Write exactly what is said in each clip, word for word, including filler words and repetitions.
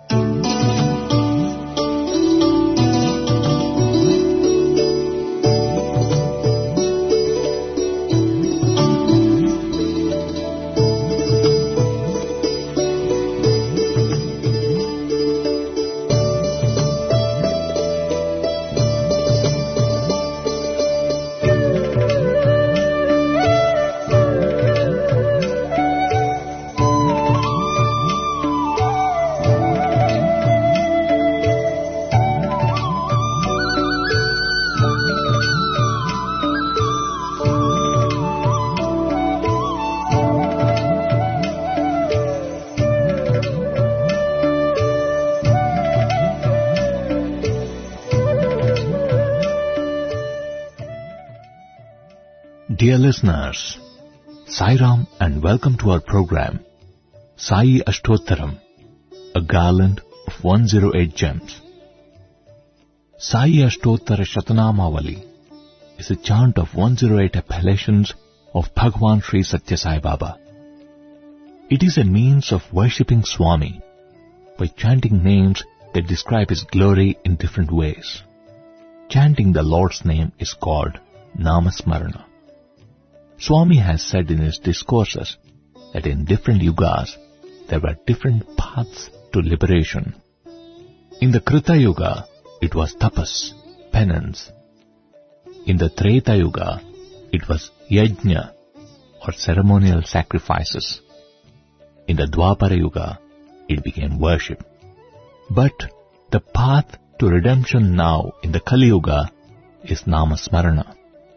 Dear listeners, Sai Ram and welcome to our program, Sai Ashtottaram, a garland of one hundred eight gems. Sai Ashtottara Shatanamavali is a chant of one hundred eight appellations of Bhagwan Sri Satya Sai Baba. It is a means of worshipping Swami by chanting names that describe his glory in different ways. Chanting the Lord's name is called Namasmarana. Swami has said in his discourses that in different yugas there were different paths to liberation. In the Krita Yuga, it was tapas, penance. In the Treta Yuga, it was yajna, or ceremonial sacrifices. In the Dwapara Yuga, it became worship. But the path to redemption now in the Kali Yuga is Namasmarana.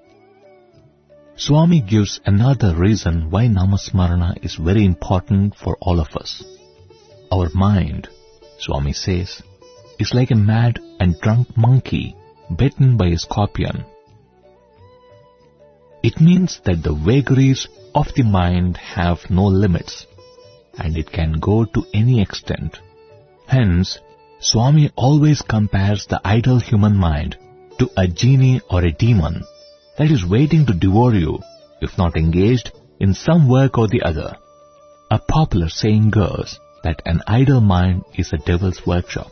Swami gives another reason why Namasmarana is very important for all of us. Our mind, Swami says, is like a mad and drunk monkey bitten by a scorpion. It means that the vagaries of the mind have no limits, and it can go to any extent. Hence, Swami always compares the idle human mind to a genie or a demon that is waiting to devour you if not engaged in some work or the other. A popular saying goes that an idle mind is a devil's workshop.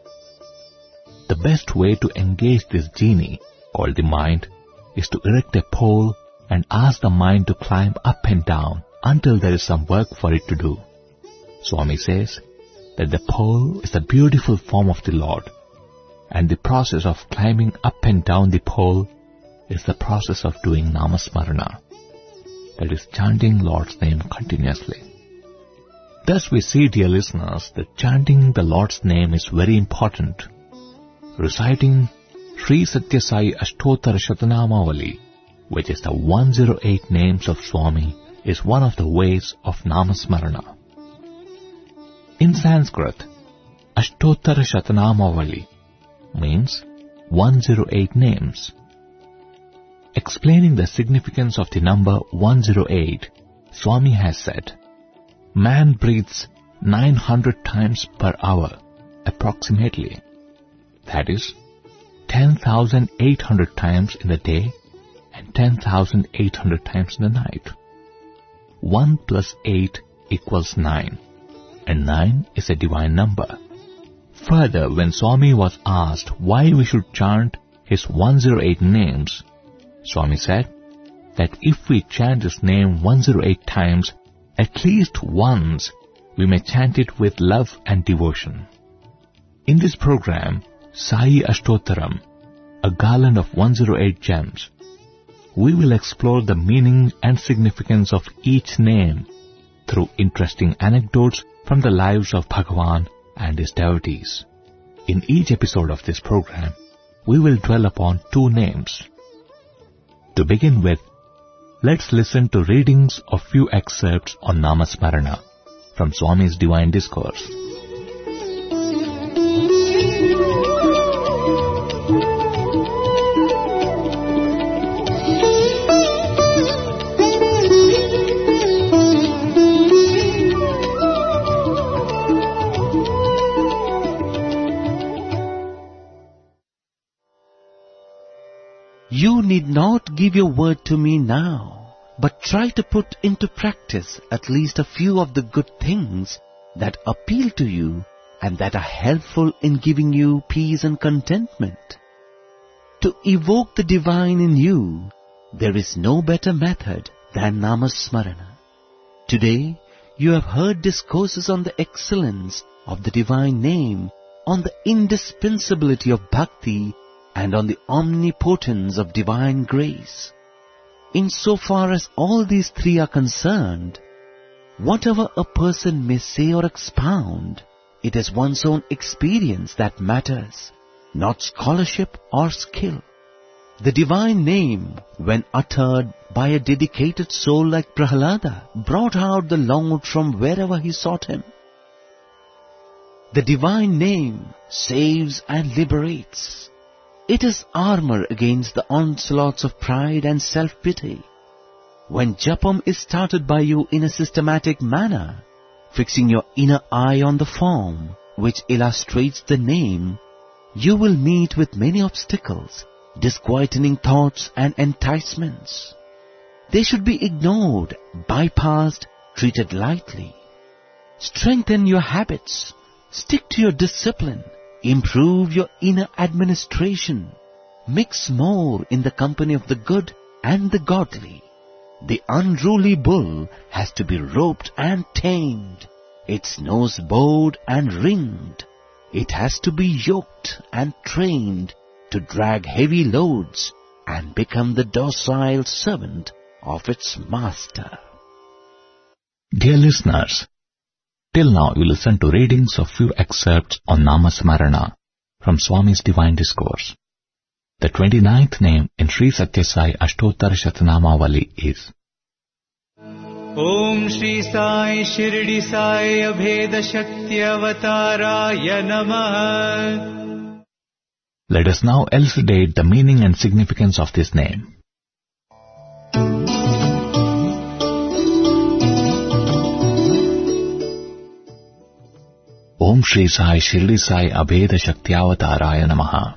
The best way to engage this genie, called the mind, is to erect a pole and ask the mind to climb up and down until there is some work for it to do. Swami says that the pole is the beautiful form of the Lord, and the process of climbing up and down the pole is the process of doing Namasmarana, that is, chanting Lord's name continuously. Thus we see, dear listeners, that chanting the Lord's name is very important. Reciting Sri Satya Sai Ashtottara Shatanamavali, which is the one hundred eight names of Swami, is one of the ways of Namasmarana. In Sanskrit, Ashtottara Shatanamavali means one hundred eight names. Explaining the significance of the number one hundred eight, Swami has said, man breathes nine hundred times per hour, approximately. That is, ten thousand eight hundred times in the day and ten thousand eight hundred times in the night. one plus eight equals nine, and nine is a divine number. Further, when Swami was asked why we should chant his one hundred eight names, Swami said that if we chant his name one hundred eight times, at least once, we may chant it with love and devotion. In this program, Sai Ashtottaram, a garland of one hundred eight gems, we will explore the meaning and significance of each name through interesting anecdotes from the lives of Bhagavan and his devotees. In each episode of this program, we will dwell upon two names. To begin with, let's listen to readings of few excerpts on Namasmarana from Swami's Divine Discourse. You need not give your word to me now, but try to put into practice at least a few of the good things that appeal to you and that are helpful in giving you peace and contentment. To evoke the divine in you, there is no better method than Namasmarana. Today, you have heard discourses on the excellence of the divine name, on the indispensability of bhakti, and on the omnipotence of divine grace. Insofar as all these three are concerned, whatever a person may say or expound, it is one's own experience that matters, not scholarship or skill. The divine name, when uttered by a dedicated soul like Prahlada, brought out the Lord from wherever he sought him. The divine name saves and liberates. It is armor against the onslaughts of pride and self-pity. When japam is started by you in a systematic manner, fixing your inner eye on the form which illustrates the name, you will meet with many obstacles, disquieting thoughts and enticements. They should be ignored, bypassed, treated lightly. Strengthen your habits, stick to your discipline, improve your inner administration, mix more in the company of the good and the godly. The unruly bull has to be roped and tamed, its nose bowed and ringed. It has to be yoked and trained to drag heavy loads and become the docile servant of its master. Dear listeners, till now you listened to readings of few excerpts on Namasmarana from Swami's Divine Discourse. The twenty-ninth name in Sri Satya Sai Ashtottara Shatanamavali is Om Shri Sai Shirdi Sai Abheda Shakti Avataraya Namah. Let us now elucidate the meaning and significance of this name. Om Shri Sai Shirdi Sai Abheda Shakti Avataraya Namaha.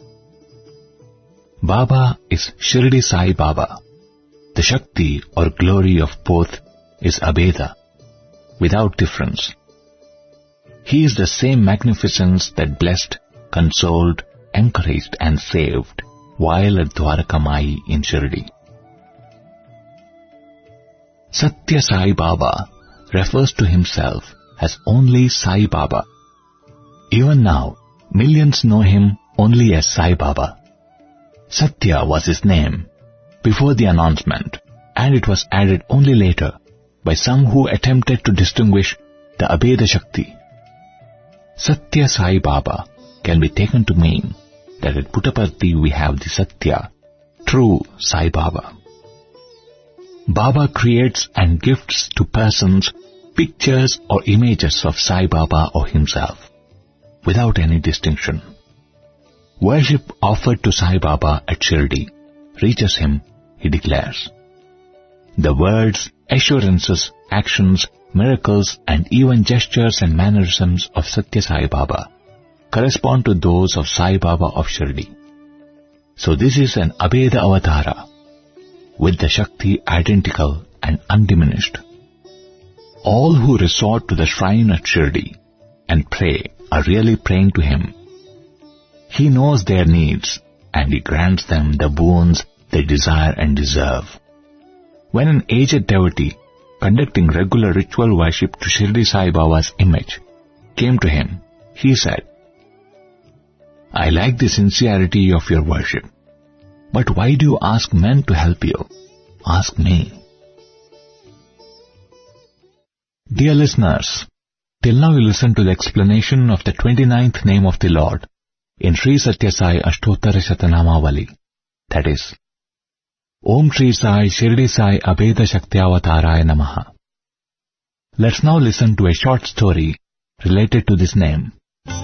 Baba is Shirdi Sai Baba. The Shakti or glory of both is Abheda, without difference. He is the same magnificence that blessed, consoled, encouraged and saved while at Dwarakamai in Shirdi. Satya Sai Baba refers to himself as only Sai Baba. Even now, millions know him only as Sai Baba. Satya was his name before the announcement, and it was added only later by some who attempted to distinguish the Abheda Shakti. Satya Sai Baba can be taken to mean that at Puttaparthi we have the Satya, true Sai Baba. Baba creates and gifts to persons pictures or images of Sai Baba or himself, without any distinction. Worship offered to Sai Baba at Shirdi reaches him, he declares. The words, assurances, actions, miracles and even gestures and mannerisms of Satya Sai Baba correspond to those of Sai Baba of Shirdi. So this is an Abheda Avatara, with the Shakti identical and undiminished. All who resort to the shrine at Shirdi and pray are really praying to him. He knows their needs and he grants them the boons they desire and deserve. When an aged devotee conducting regular ritual worship to Shirdi Sai Baba's image came to him, he said, I like the sincerity of your worship, but why do you ask men to help you? Ask me. Dear listeners, till now you listened to the explanation of the twenty-ninth name of the Lord in Sri Satya Sai Ashtottara Shatanamavali, that is, Om Shri Sai Shirdi Sai Abheda Shakti Avataraya Namaha. Let's now listen to a short story related to this name.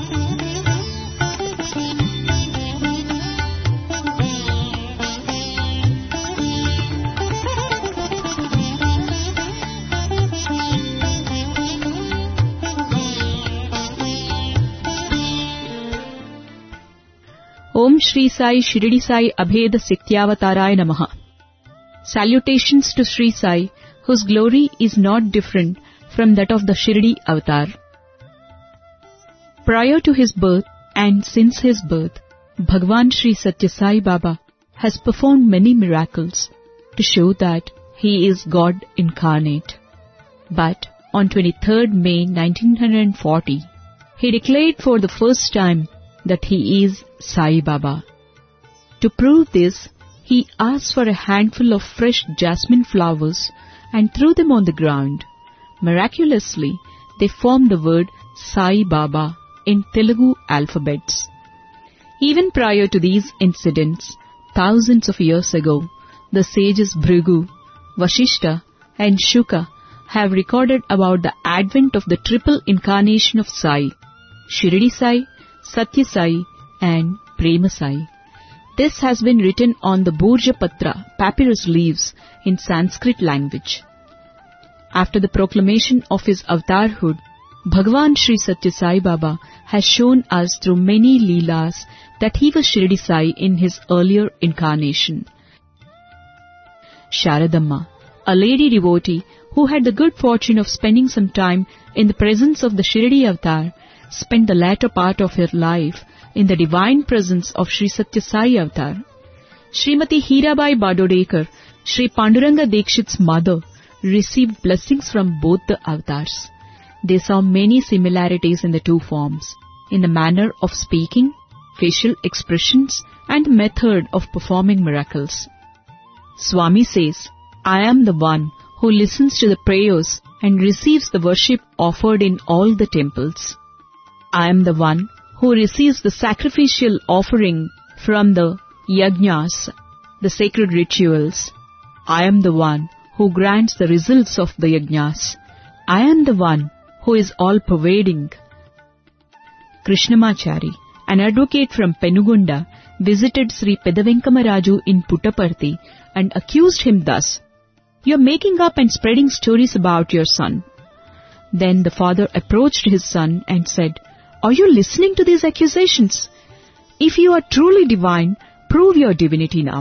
Om Shri Sai Shirdi Sai Abheda Shaktyavataraya Namaha. Salutations to Shri Sai, whose glory is not different from that of the Shirdi avatar. Prior to his birth and since his birth, Bhagwan Sri Satya Sai Baba has performed many miracles to show that he is God incarnate. But on twenty-third May nineteen forty, he declared for the first time that he is Sai Baba. To prove this, he asked for a handful of fresh jasmine flowers and threw them on the ground. Miraculously, they formed the word Sai Baba in Telugu alphabets. Even prior to these incidents, thousands of years ago, the sages Bhrigu, Vashishta and Shuka have recorded about the advent of the triple incarnation of Sai, Shirdi Sai, Satya Sai and Prema Sai. This has been written on the Bhurjapatra papyrus leaves in Sanskrit language. After the proclamation of his avatarhood, Bhagwan Sri Satya Sai Baba has shown us through many leelas that he was Shirdi Sai in his earlier incarnation. Sharadamma, a lady devotee who had the good fortune of spending some time in the presence of the Shirdi avatar, spent the latter part of her life in the divine presence of Sri Satya Sai avatar. Srimati Hirabai Badodekar, Sri Panduranga Dekshit's mother, received blessings from both the avatars. They saw many similarities in the two forms, in the manner of speaking, facial expressions, and method of performing miracles. Swami says, I am the one who listens to the prayers and receives the worship offered in all the temples. I am the one who receives the sacrificial offering from the yajnas, the sacred rituals. I am the one who grants the results of the yajnas. I am the one who is all-pervading. Krishnamachari, an advocate from Penugunda, visited Sri Pedavenkamaraju in Puttaparthi and accused him thus, You are making up and spreading stories about your son. Then the father approached his son and said, Are you listening to these accusations? If you are truly divine, prove your divinity now.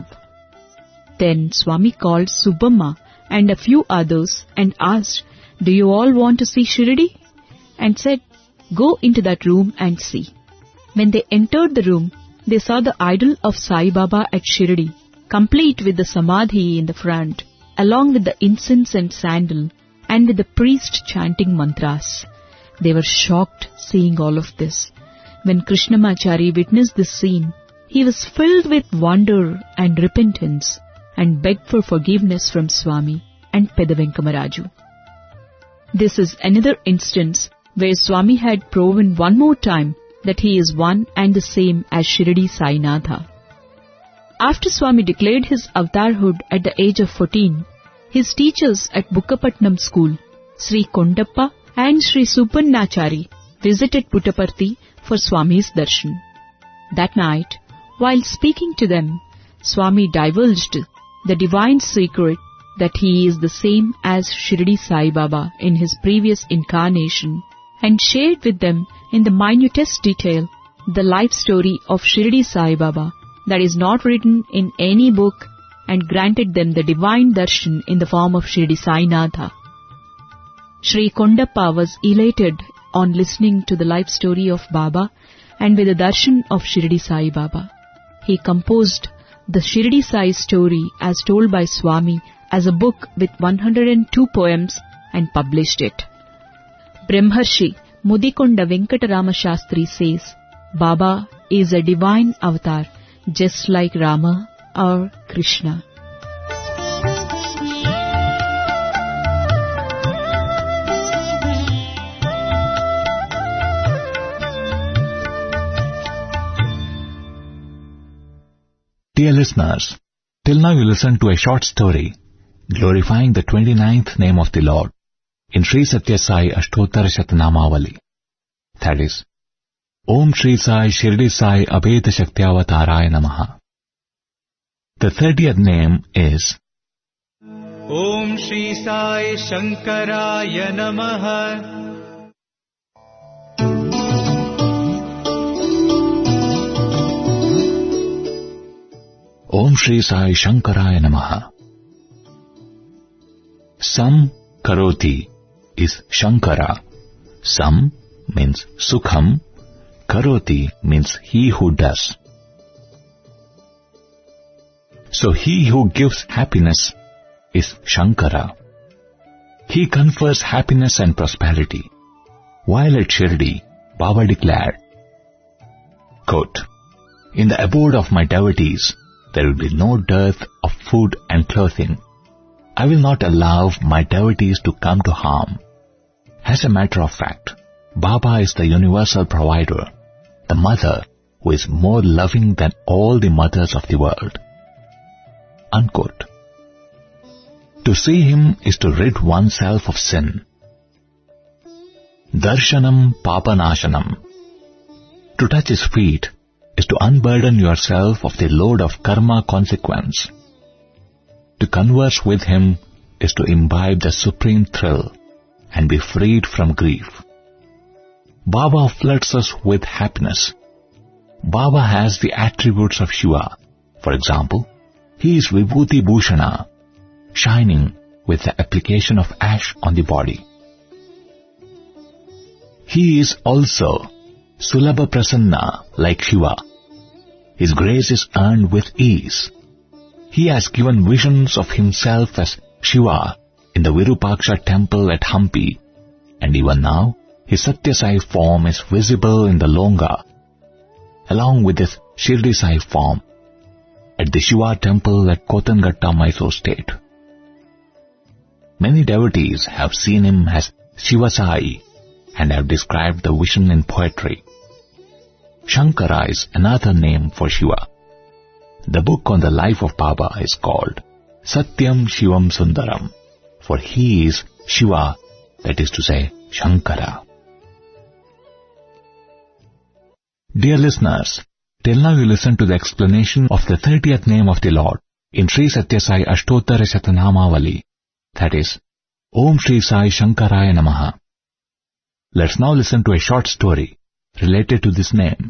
Then Swami called Subbamma and a few others and asked, Do you all want to see Shirdi? And said, Go into that room and see. When they entered the room, they saw the idol of Sai Baba at Shirdi, complete with the samadhi in the front, along with the incense and sandal, and with the priest chanting mantras. They were shocked seeing all of this. When Krishnamachari witnessed this scene, he was filled with wonder and repentance and begged for forgiveness from Swami and Pedavenkamaraju. This is another instance where Swami had proven one more time that he is one and the same as Shirdi Sainatha. After Swami declared his avatarhood at the age of fourteen, his teachers at Bukkapatnam school, Sri Kondappa and Sri Supannachari, visited Puttaparthi for Swami's darshan. That night, while speaking to them, Swami divulged the divine secret that he is the same as Shirdi Sai Baba in his previous incarnation, and shared with them in the minutest detail the life story of Shirdi Sai Baba that is not written in any book, and granted them the divine darshan in the form of Shirdi Sainatha. Sri Kondappa was elated on listening to the life story of Baba and with the darshan of Shirdi Sai Baba. He composed the Shirdi Sai story as told by Swami as a book with one hundred two poems and published it. Brahmarshi Mudikonda Venkatarama Shastri says, Baba is a divine avatar just like Rama or Krishna. Dear listeners, till now you listened to a short story glorifying the twenty-ninth name of the Lord in Sri Satya Sai Ashtottara Shatanamavali. That is, Om Shri Sai Shirdi Sai Abheda Shaktiavataraya Namaha. The thirtieth name is Om Shri Sai Shankaraya Namaha. Om Shri Sai Shankaraya Namaha. Sam Karoti is Shankara. Sam means Sukham Karoti means he who does. So he who gives happiness is Shankara. He confers happiness and prosperity. While at Shirdi, Baba declared, quote, "In the abode of my devotees, there will be no dearth of food and clothing. I will not allow my devotees to come to harm." As a matter of fact, Baba is the universal provider, the mother who is more loving than all the mothers of the world. Unquote. To see him is to rid oneself of sin. Darshanam papanashanam. To touch his feet is to unburden yourself of the load of karma consequence. To converse with him is to imbibe the supreme thrill and be freed from grief. Baba floods us with happiness. Baba has the attributes of Shiva. For example, he is Vibhuti Bhushana, shining with the application of ash on the body. He is also Sulabha Prasanna like Shiva. His grace is earned with ease. He has given visions of himself as Shiva in the Virupaksha temple at Hampi, and even now his Satya Sai form is visible in the Longa, along with his Shirdi Sai form at the Shiva temple at Kotangatta, Mysore state. Many devotees have seen him as Shiva Sai and have described the vision in poetry. Shankara is another name for Shiva. The book on the life of Baba is called Satyam Shivam Sundaram, for he is Shiva, that is to say, Shankara. Dear listeners, till now you listened to the explanation of the thirtieth name of the Lord in Sri Satya Sai Ashtottara Shatanamavali, that is, Om Shri Sai Shankaraya Namaha. Let's now listen to a short story related to this name.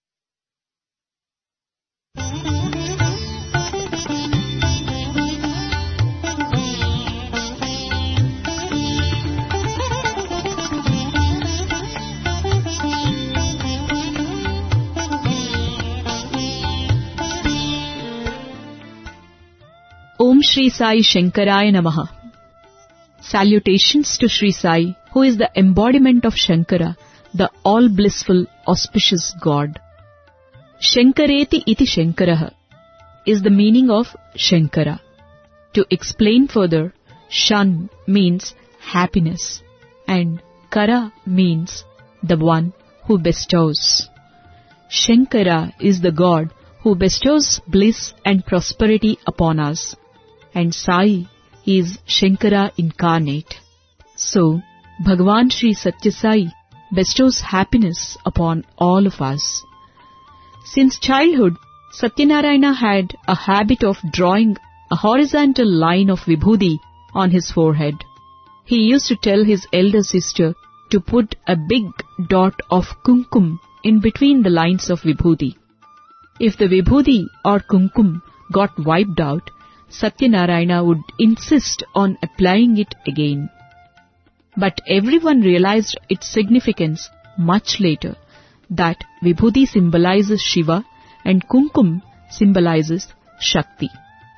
Om Shri Sai Shankaraya Namaha. Salutations to Shri Sai, who is the embodiment of Shankara, the all-blissful, auspicious God. Shankareti iti Shankaraha is the meaning of Shankara. To explain further, Shan means happiness and Kara means the one who bestows. Shankara is the God who bestows bliss and prosperity upon us, and Sai is Shankara incarnate. So, Bhagavan Shri Satya Sai bestows happiness upon all of us. Since childhood, Satyanarayana had a habit of drawing a horizontal line of vibhuti on his forehead. He used to tell his elder sister to put a big dot of kumkum in between the lines of vibhuti. If the vibhuti or kumkum got wiped out, Satyanarayana would insist on applying it again. But everyone realized its significance much later, that vibhuti symbolizes Shiva and kumkum symbolizes Shakti.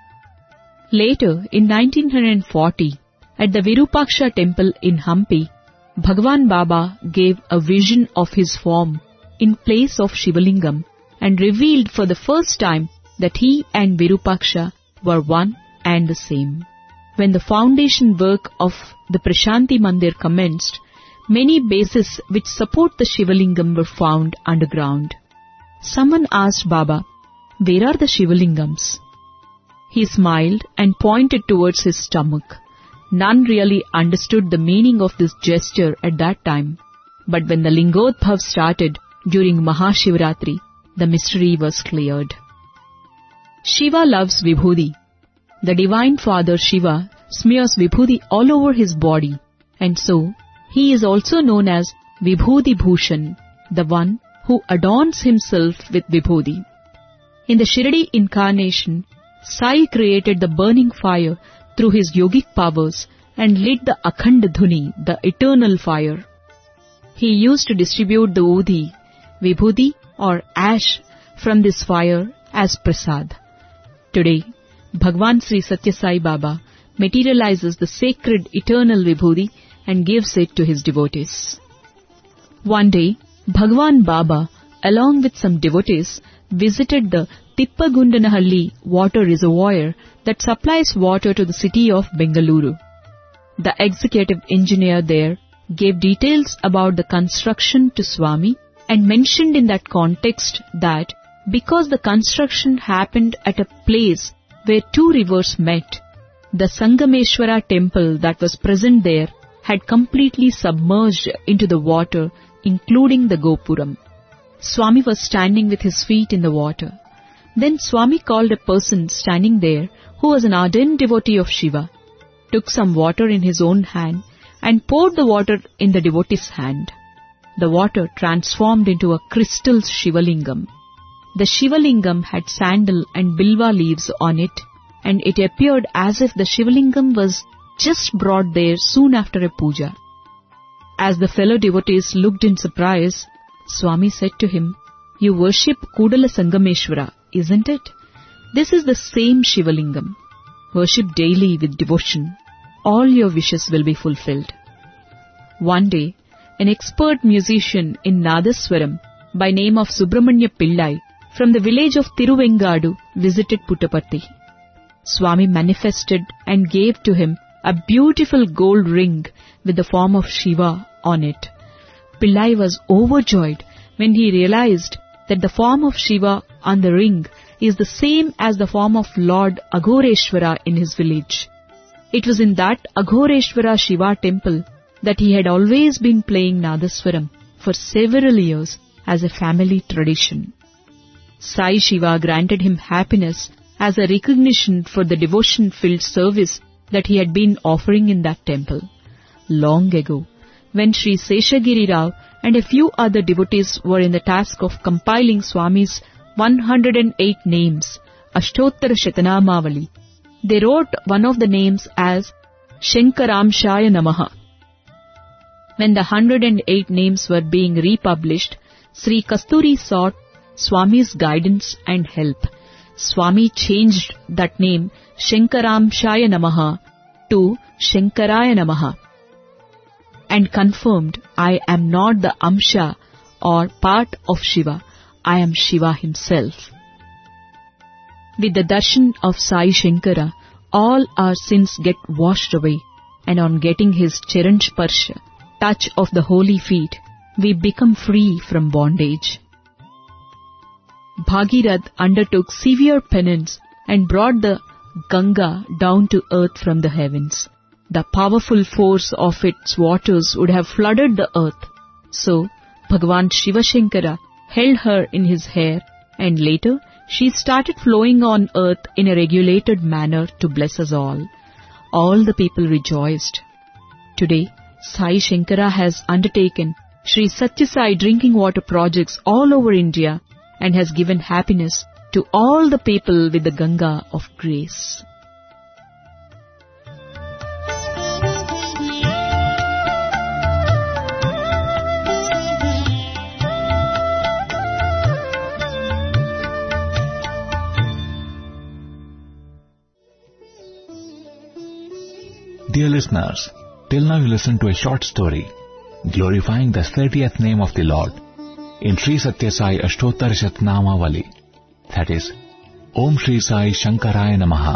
Later, in nineteen forty, at the Virupaksha temple in Hampi, Bhagavan Baba gave a vision of his form in place of Shivalingam and revealed for the first time that he and Virupaksha were one and the same. When the foundation work of the Prashanti Mandir commenced, many bases which support the Shivalingam were found underground. Someone asked Baba, "Where are the Shivalingams?" He smiled and pointed towards his stomach. None really understood the meaning of this gesture at that time, but when the Lingodbhav started during Mahashivratri, the mystery was cleared. Shiva loves Vibhuti. The Divine Father Shiva smears Vibhuti all over his body, and so he is also known as Vibhuti Bhushan, the one who adorns himself with Vibhuti. In the Shirdi incarnation, Sai created the burning fire through his yogic powers and lit the Akhand Dhuni, the eternal fire. He used to distribute the Udhi vibhuti or ash from this fire as prasad. Today, Bhagwan Sri Satya Sai Baba materializes the sacred eternal vibhuti and gives it to his devotees. One day, Bhagwan Baba, along with some devotees, visited the Tippagundanahalli water reservoir that supplies water to the city of Bengaluru. The executive engineer there gave details about the construction to Swami and mentioned in that context that because the construction happened at a place where two rivers met, the Sangameshwara temple that was present there had completely submerged into the water, including the Gopuram. Swami was standing with his feet in the water. Then Swami called a person standing there who was an ardent devotee of Shiva, took some water in his own hand and poured the water in the devotee's hand. The water transformed into a crystal Shivalingam. The Shivalingam had sandal and bilva leaves on it, and it appeared as if the Shivalingam was just brought there soon after a puja. As the fellow devotees looked in surprise, Swami said to him, "You worship Kudala Sangameshwara, isn't it? This is the same Shivalingam. Worship daily with devotion. All your wishes will be fulfilled." One day, an expert musician in Nadaswaram by name of Subramanya Pillai from the village of Tiruvengadu visited Puttaparthi. Swami manifested and gave to him a beautiful gold ring with the form of Shiva on it. Pillai was overjoyed when he realized that the form of Shiva on the ring is the same as the form of Lord Aghoreshwara in his village. It was in that Aghoreshwara Shiva temple that he had always been playing Nadaswaram for several years as a family tradition. Sai Shiva granted him happiness as a recognition for the devotion-filled service that he had been offering in that temple. Long ago, when Sri Seshagiri Rao and a few other devotees were in the task of compiling Swami's one hundred eight names, Ashtottara Shatanamavali, they wrote one of the names as Shankaramshaya Namaha. When the one hundred eight names were being republished, Sri Kasturi sought Swami's guidance and help. Swami changed that name Shankaramshaya Namaha to Shankaraya Namaha and confirmed, "I am not the Amsha or part of Shiva, I am Shiva himself." With the darshan of Sai Shankara, all our sins get washed away, and on getting his Charan Sparsha, touch of the holy feet, we become free from bondage. Bhagirath undertook severe penance and brought the Ganga down to earth from the heavens. The powerful force of its waters would have flooded the earth. So, Bhagwan Shiva Shankara held her in his hair, and later she started flowing on earth in a regulated manner to bless us all. All the people rejoiced. Today, Sai Shankara has undertaken Sri Satya Sai drinking water projects all over India and has given happiness to all the people with the Ganga of grace. Dear listeners, till now you listened to a short story glorifying the thirtieth name of the Lord in Sri Satya Sai Ashtottara Shatanamavali, that is, Om Shri Sai Shankaraya Namaha.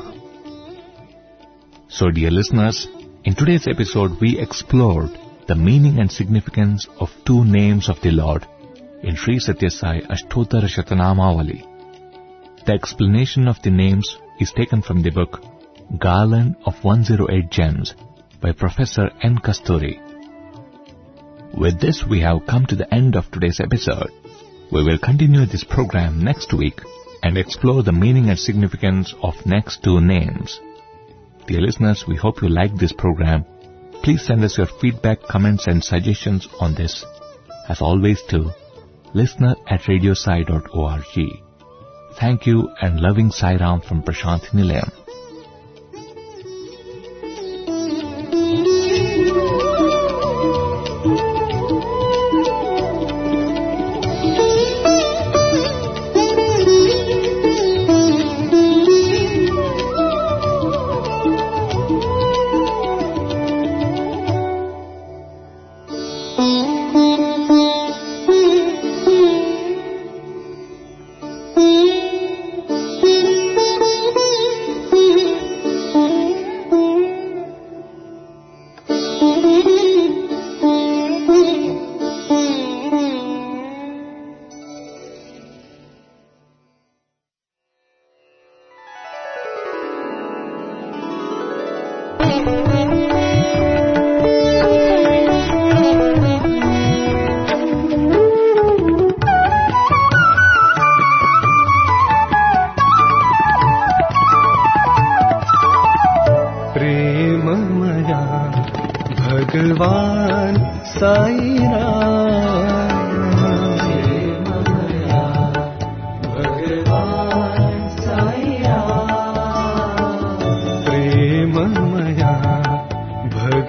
So dear listeners, in today's episode we explored the meaning and significance of two names of the Lord in Sri Satya Sai Ashtottara Shatanamavali. The explanation of the names is taken from the book Garland of one hundred eight Gems by Professor N. Kasturi. With this, we have come to the end of today's episode. We will continue this program next week and explore the meaning and significance of next two names. Dear listeners, we hope you like this program. Please send us your feedback, comments and suggestions on this, as always, to listener at radiosai dot org. Thank you and loving Sai Ram from Prashanthi Nilayam.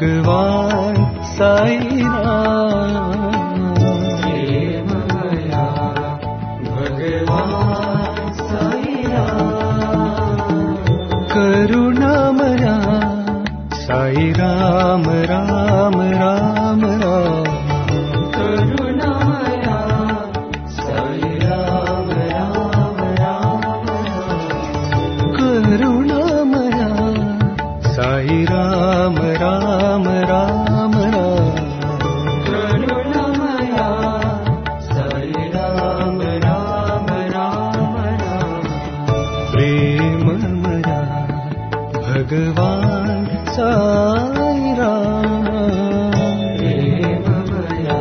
भगवान साई राम प्रेममया भगवान साई राम करुणामया साई राम राम राम राम करुणामया साई राम राम राम करुणामया साई राम राम राम राम करुणामया साई राम राम राम राम प्रेममया भगवान साई राम प्रेममया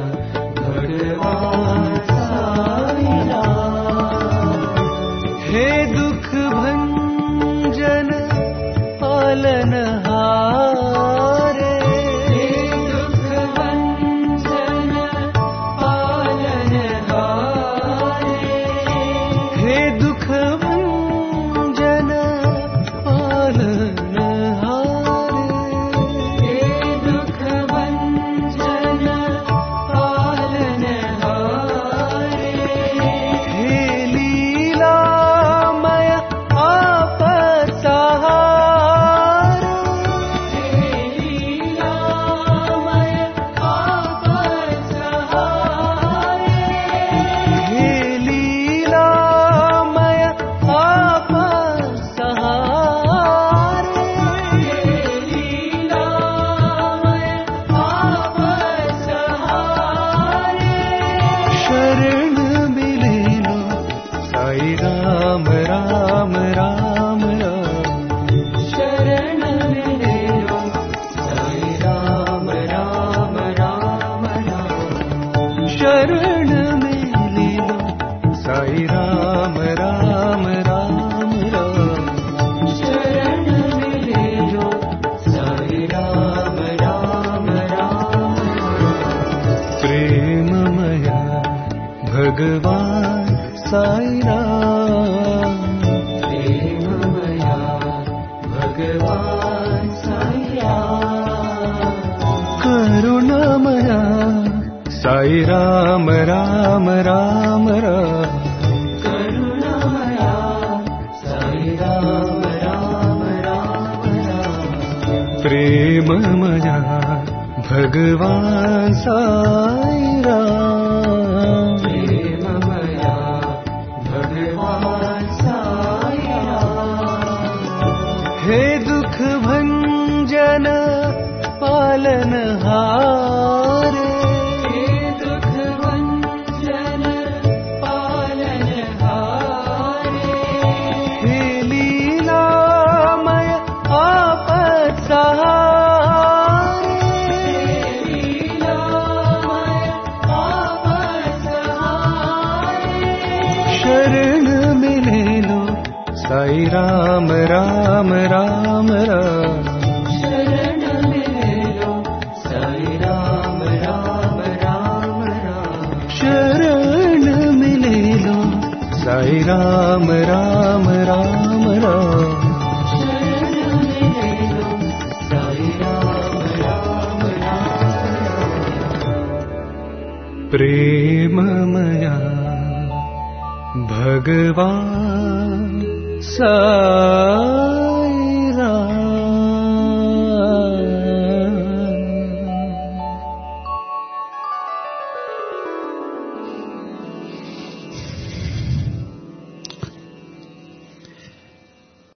भगवान साई राम हे दुख भंजन पालनहारे हे दुख भंजन पालनहारे हे दुख भंजन पालनहारे हे दुख भंजन पालनहारे हे लीलामय आप सहारा हे लीलामय आप सहारे हे लीलामय आप सहारे हे लीलामय आप सहारे शरण मिले लो साई राम राम राम राम शरण मिले लो साई राम राम राम राम शरण मिले लो साई राम राम राम राम शरण मिले लो साई राम राम राम प्रेममया भगवान साई राम प्रेममया भगवान साई राम करुणामया साई राम राम राम राम करुणामया साई राम राम राम राम प्रेममया भगवान साई राम प्रेममया भगवान साई राम हे दुख भंजन पालनहारे हे दुख भंजन पालनहारे हे लीलामय आप सहारे हे लीलामय आप सहारे शरण मिले लो साई राम राम राम राम शरण मिले लो साई राम राम राम राम शरण मिले लो साई राम राम राम राम शरण मिले लो साई राम राम राम प्रेममया भगवान साई